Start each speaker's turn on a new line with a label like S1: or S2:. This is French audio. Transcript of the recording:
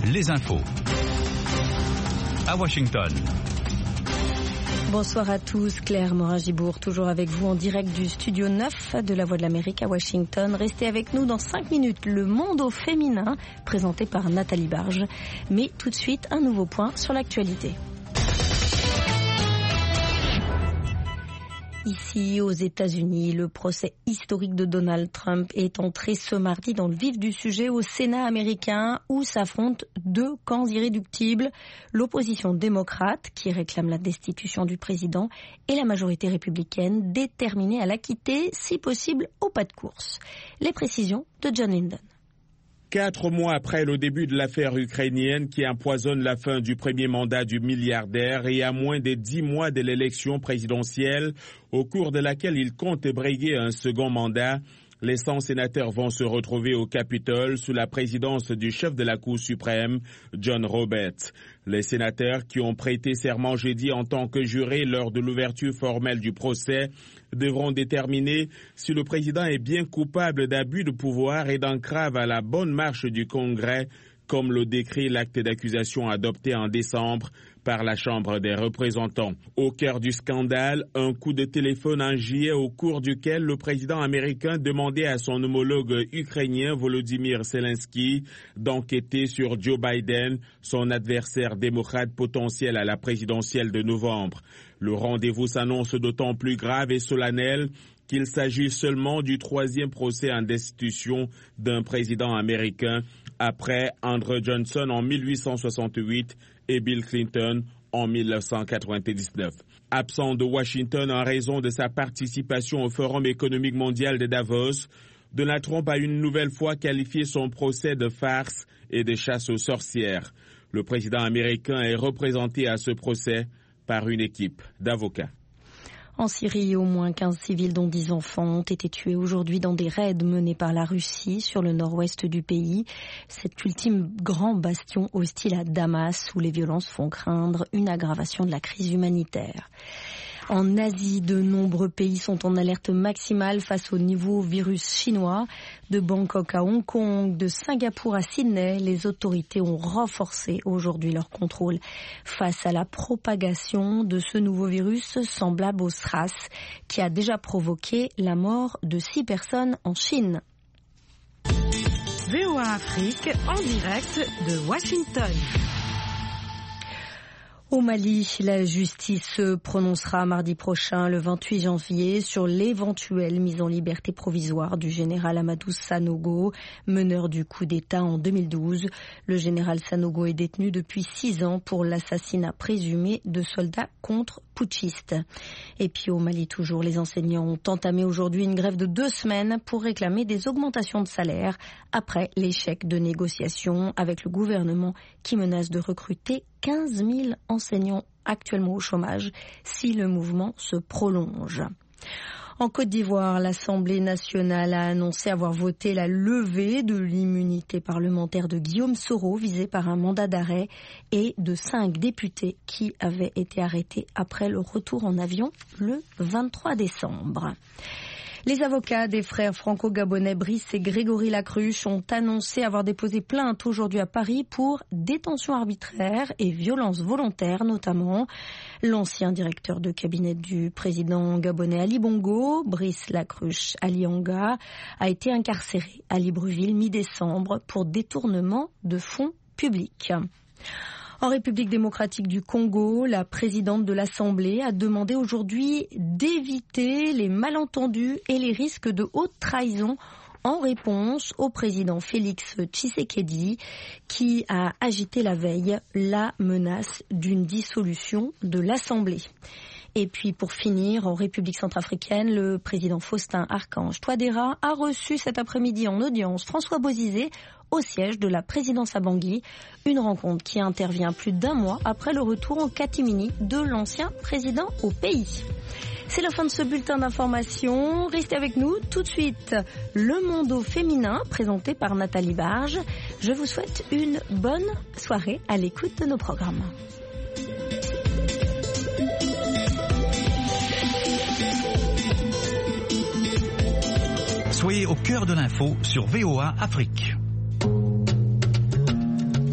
S1: les infos. À Washington.
S2: Bonsoir à tous, Claire Morin-Gibourg, toujours avec vous en direct du studio 9 de La Voix de l'Amérique à Washington. Restez avec nous dans 5 minutes, le monde au féminin, présenté par Nathalie Barge. Mais tout de suite, un nouveau point sur l'actualité. Ici, aux États-Unis, le procès historique de Donald Trump est entré ce mardi dans le vif du sujet au Sénat américain où s'affrontent deux camps irréductibles, l'opposition démocrate qui réclame la destitution du président et la majorité républicaine déterminée à l'acquitter, si possible, au pas de course. Les précisions de John Linden.
S3: 4 mois après le début de l'affaire ukrainienne qui empoisonne la fin du premier mandat du milliardaire et à moins de 10 mois de l'élection présidentielle, au cours de laquelle il compte briguer un second mandat, les 100 sénateurs vont se retrouver au Capitole sous la présidence du chef de la Cour suprême, John Roberts. Les sénateurs qui ont prêté serment jeudi en tant que jurés lors de l'ouverture formelle du procès devront déterminer si le président est bien coupable d'abus de pouvoir et d'entrave à la bonne marche du Congrès, comme le décrit l'acte d'accusation adopté en décembre par la Chambre des représentants. Au cœur du scandale, un coup de téléphone en juillet au cours duquel le président américain demandait à son homologue ukrainien Volodymyr Zelensky d'enquêter sur Joe Biden, son adversaire démocrate potentiel à la présidentielle de novembre. Le rendez-vous s'annonce d'autant plus grave et solennel qu'il s'agit seulement du 3e procès en destitution d'un président américain après Andrew Johnson en 1868 et Bill Clinton en 1999. Absent de Washington en raison de sa participation au Forum économique mondial de Davos, Donald Trump a une nouvelle fois qualifié son procès de farce et de chasse aux sorcières. Le président américain est représenté à ce procès par une équipe d'avocats.
S2: En Syrie, au moins 15 civils dont 10 enfants ont été tués aujourd'hui dans des raids menés par la Russie sur le nord-ouest du pays. Cet ultime grand bastion hostile à Damas où les violences font craindre une aggravation de la crise humanitaire. En Asie, de nombreux pays sont en alerte maximale face au nouveau virus chinois. De Bangkok à Hong Kong, de Singapour à Sydney, les autorités ont renforcé aujourd'hui leur contrôle face à la propagation de ce nouveau virus semblable au SRAS qui a déjà provoqué la mort de 6 personnes en Chine.
S4: VOA Afrique en direct de Washington.
S2: Au Mali, la justice se prononcera mardi prochain, le 28 janvier, sur l'éventuelle mise en liberté provisoire du général Amadou Sanogo, meneur du coup d'État en 2012. Le général Sanogo est détenu depuis 6 ans pour l'assassinat présumé de soldats contre-putschistes. Et puis au Mali toujours, les enseignants ont entamé aujourd'hui une grève de 2 semaines pour réclamer des augmentations de salaire après l'échec de négociations avec le gouvernement qui menace de recruter 15 000 enseignants actuellement au chômage si le mouvement se prolonge. En Côte d'Ivoire, l'Assemblée nationale a annoncé avoir voté la levée de l'immunité parlementaire de Guillaume Soro, visé par un mandat d'arrêt, et de 5 députés qui avaient été arrêtés après le retour en avion le 23 décembre. Les avocats des frères franco-gabonais Brice et Grégory Lacruche ont annoncé avoir déposé plainte aujourd'hui à Paris pour détention arbitraire et violence volontaire notamment. L'ancien directeur de cabinet du président gabonais Ali Bongo, Brice Lacruche Alianga, a été incarcéré à Libreville mi-décembre pour détournement de fonds publics. En République démocratique du Congo, la présidente de l'Assemblée a demandé aujourd'hui d'éviter les malentendus et les risques de haute trahison en réponse au président Félix Tshisekedi qui a agité la veille la menace d'une dissolution de l'Assemblée. Et puis pour finir, en République centrafricaine, le président Faustin Archange Touadéra a reçu cet après-midi en audience François Bozizé au siège de la présidence à Bangui, une rencontre qui intervient plus d'1 mois après le retour en catimini de l'ancien président au pays. C'est la fin de ce bulletin d'information. Restez avec nous tout de suite. Le monde au féminin, présenté par Nathalie Barge. Je vous souhaite une bonne soirée à l'écoute de nos programmes.
S1: Soyez au cœur de l'info sur VOA Afrique.